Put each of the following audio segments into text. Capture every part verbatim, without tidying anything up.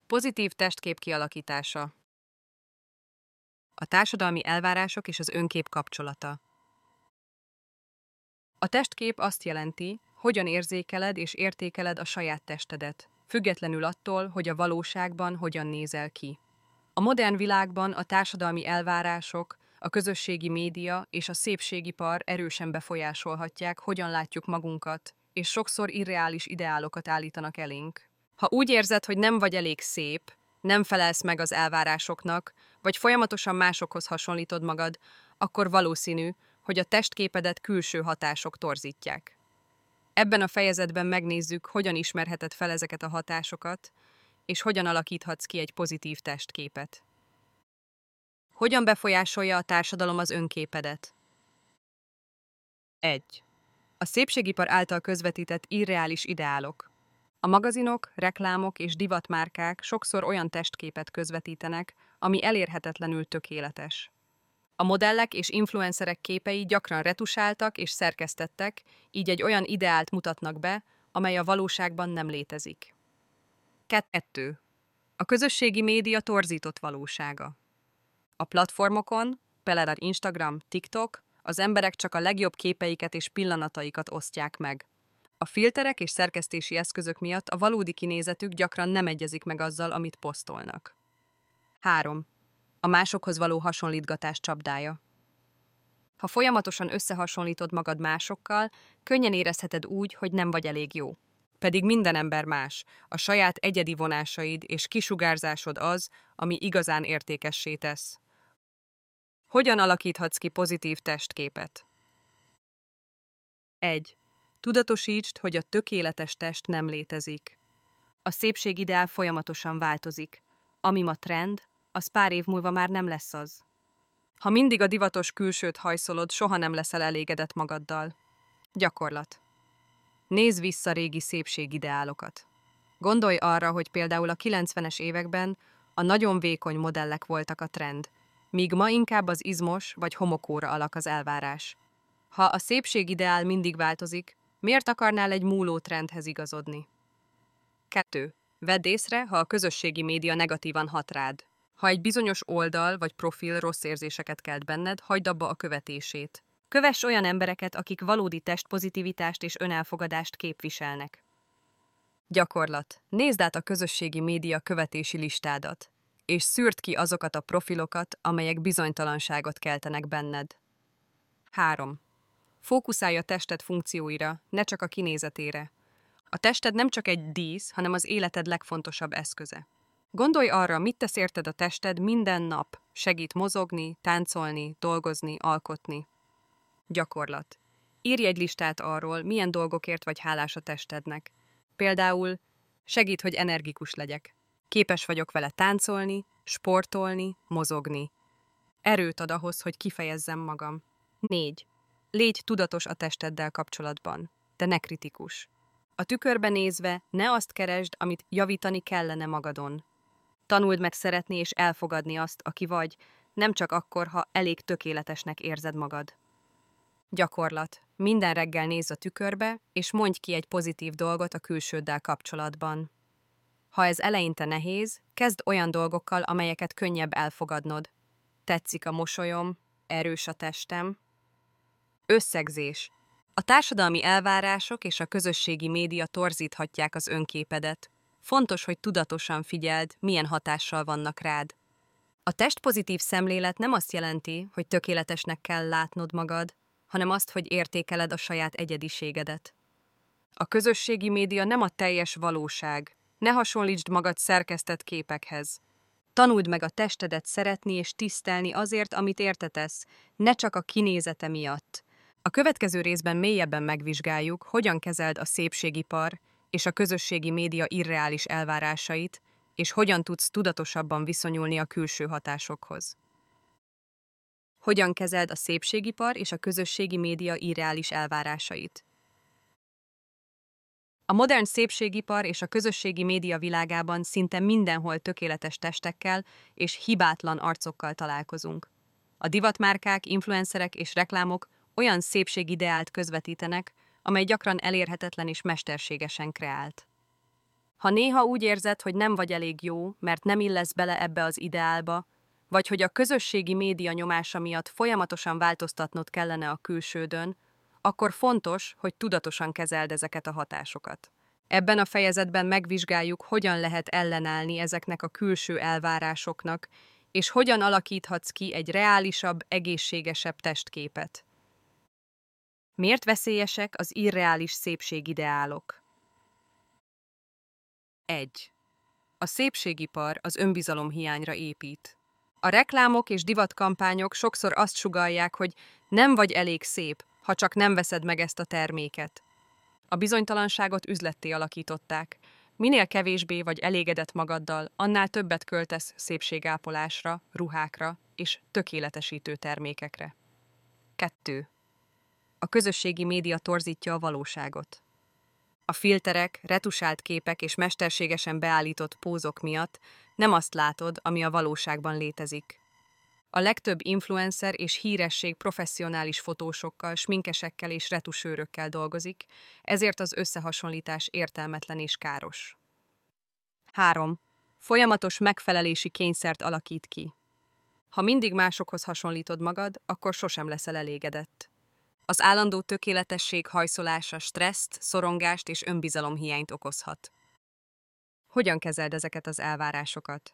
Pozitív testkép kialakítása. A társadalmi elvárások és az önkép kapcsolata. A testkép azt jelenti, hogyan érzékeled és értékeled a saját testedet, függetlenül attól, hogy a valóságban hogyan nézel ki. A modern világban a társadalmi elvárások, a közösségi média és a szépségipar erősen befolyásolhatják, hogyan látjuk magunkat, és sokszor irreális ideálokat állítanak elénk. Ha úgy érzed, hogy nem vagy elég szép, nem felelsz meg az elvárásoknak, vagy folyamatosan másokhoz hasonlítod magad, akkor valószínű, hogy a testképedet külső hatások torzítják. Ebben a fejezetben megnézzük, hogyan ismerheted fel ezeket a hatásokat, és hogyan alakíthatsz ki egy pozitív testképet. Hogyan befolyásolja a társadalom az önképedet? egy. A szépségipar által közvetített irreális ideálok. A magazinok, reklámok és divatmárkák sokszor olyan testképet közvetítenek, ami elérhetetlenül tökéletes. A modellek és influencerek képei gyakran retusáltak és szerkesztettek, így egy olyan ideált mutatnak be, amely a valóságban nem létezik. kettő. A közösségi média torzított valósága. A platformokon, például Instagram, TikTok, az emberek csak a legjobb képeiket és pillanataikat osztják meg. A filterek és szerkesztési eszközök miatt a valódi kinézetük gyakran nem egyezik meg azzal, amit posztolnak. három. A másokhoz való hasonlítgatás csapdája. Ha folyamatosan összehasonlítod magad másokkal, könnyen érezheted úgy, hogy nem vagy elég jó. Pedig minden ember más, a saját egyedi vonásaid és kisugárzásod az, ami igazán értékessé tesz. Hogyan alakíthatsz ki pozitív testképet? egy. Tudatosítsd, hogy a tökéletes test nem létezik. A szépségideál folyamatosan változik. Ami ma trend, az pár év múlva már nem lesz az. Ha mindig a divatos külsőt hajszolod, soha nem leszel elégedett magaddal. Gyakorlat. Nézz vissza régi szépségideálokat. Gondolj arra, hogy például a kilencvenes években a nagyon vékony modellek voltak a trend, míg ma inkább az izmos vagy homokóra alak az elvárás. Ha a szépségideál mindig változik, miért akarnál egy múló trendhez igazodni? kettő. Vedd észre, ha a közösségi média negatívan hat rád. Ha egy bizonyos oldal vagy profil rossz érzéseket kelt benned, hagyd abba a követését. Kövess olyan embereket, akik valódi testpozitivitást és önelfogadást képviselnek. Gyakorlat. Nézd át a közösségi média követési listádat, és szűrd ki azokat a profilokat, amelyek bizonytalanságot keltenek benned. három. Fókuszálj a tested funkcióira, ne csak a kinézetére. A tested nem csak egy dísz, hanem az életed legfontosabb eszköze. Gondolj arra, mit tesz érted a tested minden nap. Segít mozogni, táncolni, dolgozni, alkotni. Gyakorlat. Írj egy listát arról, milyen dolgokért vagy hálás a testednek. Például, segít, hogy energikus legyek. Képes vagyok vele táncolni, sportolni, mozogni. Erőt ad ahhoz, hogy kifejezzem magam. négy. Légy tudatos a testeddel kapcsolatban, de ne kritikus. A tükörbe nézve ne azt keresd, amit javítani kellene magadon. Tanuld meg szeretni és elfogadni azt, aki vagy, nem csak akkor, ha elég tökéletesnek érzed magad. Gyakorlat. Minden reggel nézz a tükörbe, és mondj ki egy pozitív dolgot a külsőddel kapcsolatban. Ha ez eleinte nehéz, kezd olyan dolgokkal, amelyeket könnyebb elfogadnod. Tetszik a mosolyom, erős a testem. Összegzés. A társadalmi elvárások és a közösségi média torzíthatják az önképedet. Fontos, hogy tudatosan figyeld, milyen hatással vannak rád. A testpozitív szemlélet nem azt jelenti, hogy tökéletesnek kell látnod magad, hanem azt, hogy értékeled a saját egyediségedet. A közösségi média nem a teljes valóság. Ne hasonlítsd magad szerkesztett képekhez. Tanuld meg a testedet szeretni és tisztelni azért, amit értetesz, ne csak a kinézete miatt. A következő részben mélyebben megvizsgáljuk, hogyan kezeld a szépségipar és a közösségi média irreális elvárásait, és hogyan tudsz tudatosabban viszonyulni a külső hatásokhoz. Hogyan kezeld a szépségipar és a közösségi média irreális elvárásait? A modern szépségipar és a közösségi média világában szinte mindenhol tökéletes testekkel és hibátlan arcokkal találkozunk. A divatmárkák, influencerek és reklámok olyan szépségideált közvetítenek, amely gyakran elérhetetlen és mesterségesen kreált. Ha néha úgy érzed, hogy nem vagy elég jó, mert nem illesz bele ebbe az ideálba, vagy hogy a közösségi média nyomása miatt folyamatosan változtatnod kellene a külsődön, akkor fontos, hogy tudatosan kezeld ezeket a hatásokat. Ebben a fejezetben megvizsgáljuk, hogyan lehet ellenállni ezeknek a külső elvárásoknak, és hogyan alakíthatsz ki egy reálisabb, egészségesebb testképet. Miért veszélyesek az irreális szépségideálok? egy. A szépségipar az önbizalom hiányra épít. A reklámok és divatkampányok sokszor azt sugallják, hogy nem vagy elég szép, ha csak nem veszed meg ezt a terméket. A bizonytalanságot üzletté alakították. Minél kevésbé vagy elégedett magaddal, annál többet költesz szépségápolásra, ruhákra és tökéletesítő termékekre. kettő. A közösségi média torzítja a valóságot. A filterek, retusált képek és mesterségesen beállított pózok miatt nem azt látod, ami a valóságban létezik. A legtöbb influencer és híresség professzionális fotósokkal, sminkesekkel és retusőrökkel dolgozik, ezért az összehasonlítás értelmetlen és káros. három. Folyamatos megfelelési kényszert alakít ki. Ha mindig másokhoz hasonlítod magad, akkor sosem leszel elégedett. Az állandó tökéletesség hajszolása stresszt, szorongást és önbizalomhiányt okozhat. Hogyan kezeld ezeket az elvárásokat?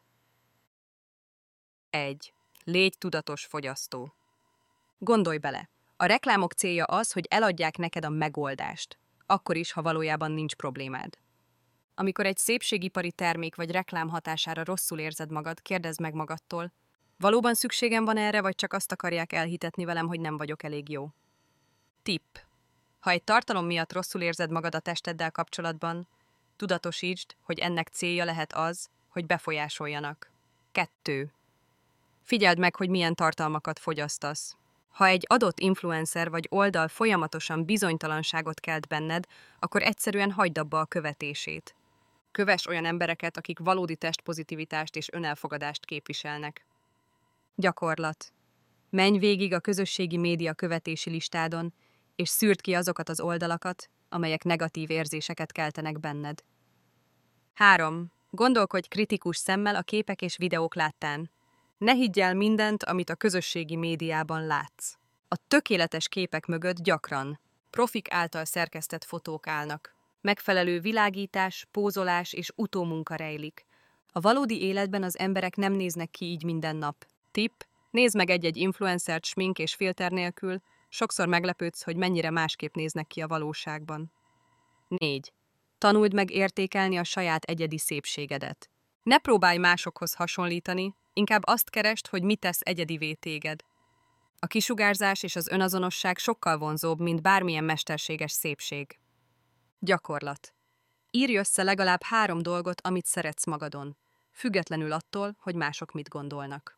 egy. Légy tudatos fogyasztó. Gondolj bele, a reklámok célja az, hogy eladják neked a megoldást, akkor is, ha valójában nincs problémád. Amikor egy szépségipari termék vagy reklám hatására rosszul érzed magad, kérdezd meg magadtól, valóban szükségem van erre, vagy csak azt akarják elhitetni velem, hogy nem vagyok elég jó? Tipp. Ha egy tartalom miatt rosszul érzed magad a testeddel kapcsolatban, tudatosítsd, hogy ennek célja lehet az, hogy befolyásoljanak. kettő. Figyeld meg, hogy milyen tartalmakat fogyasztasz. Ha egy adott influencer vagy oldal folyamatosan bizonytalanságot kelt benned, akkor egyszerűen hagyd abba a követését. Kövess olyan embereket, akik valódi testpozitivitást és önelfogadást képviselnek. Gyakorlat. Menj végig a közösségi média követési listádon, és szűrd ki azokat az oldalakat, amelyek negatív érzéseket keltenek benned. három. Gondolkodj kritikus szemmel a képek és videók láttán. Ne higgy el mindent, amit a közösségi médiában látsz. A tökéletes képek mögött gyakran profik által szerkesztett fotók állnak. Megfelelő világítás, pózolás és utómunka rejlik. A valódi életben az emberek nem néznek ki így minden nap. Tipp: nézd meg egy-egy influencert smink és filter nélkül, sokszor meglepődsz, hogy mennyire másképp néznek ki a valóságban. négy. Tanuld meg értékelni a saját egyedi szépségedet. Ne próbálj másokhoz hasonlítani, inkább azt keresd, hogy mi tesz egyedivé téged. A kisugárzás és az önazonosság sokkal vonzóbb, mint bármilyen mesterséges szépség. Gyakorlat. Írj össze legalább három dolgot, amit szeretsz magadon, függetlenül attól, hogy mások mit gondolnak.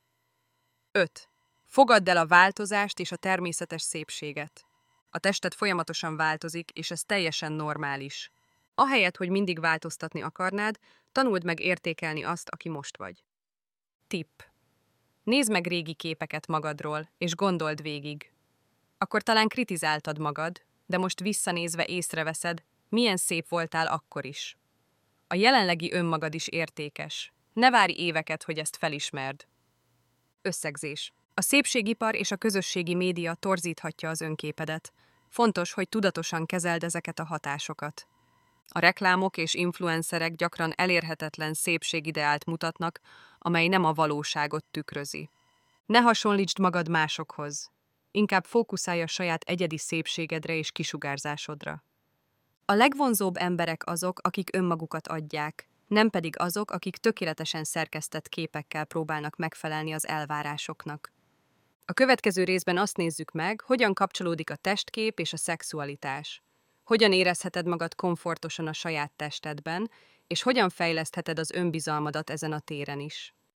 öt. Fogadd el a változást és a természetes szépséget. A tested folyamatosan változik, és ez teljesen normális. Ahelyett, hogy mindig változtatni akarnád, tanuld meg értékelni azt, aki most vagy. Tipp. Nézd meg régi képeket magadról, és gondold végig. Akkor talán kritizáltad magad, de most visszanézve észreveszed, milyen szép voltál akkor is. A jelenlegi önmagad is értékes. Ne várj éveket, hogy ezt felismerd. Összegzés. A szépségipar és a közösségi média torzíthatja az önképedet. Fontos, hogy tudatosan kezeld ezeket a hatásokat. A reklámok és influencerek gyakran elérhetetlen szépségideált mutatnak, amely nem a valóságot tükrözi. Ne hasonlítsd magad másokhoz. Inkább fókuszálj a saját egyedi szépségedre és kisugárzásodra. A legvonzóbb emberek azok, akik önmagukat adják, nem pedig azok, akik tökéletesen szerkesztett képekkel próbálnak megfelelni az elvárásoknak. A következő részben azt nézzük meg, hogyan kapcsolódik a testkép és a szexualitás. Hogyan érezheted magad komfortosan a saját testedben, és hogyan fejlesztheted az önbizalmadat ezen a téren is.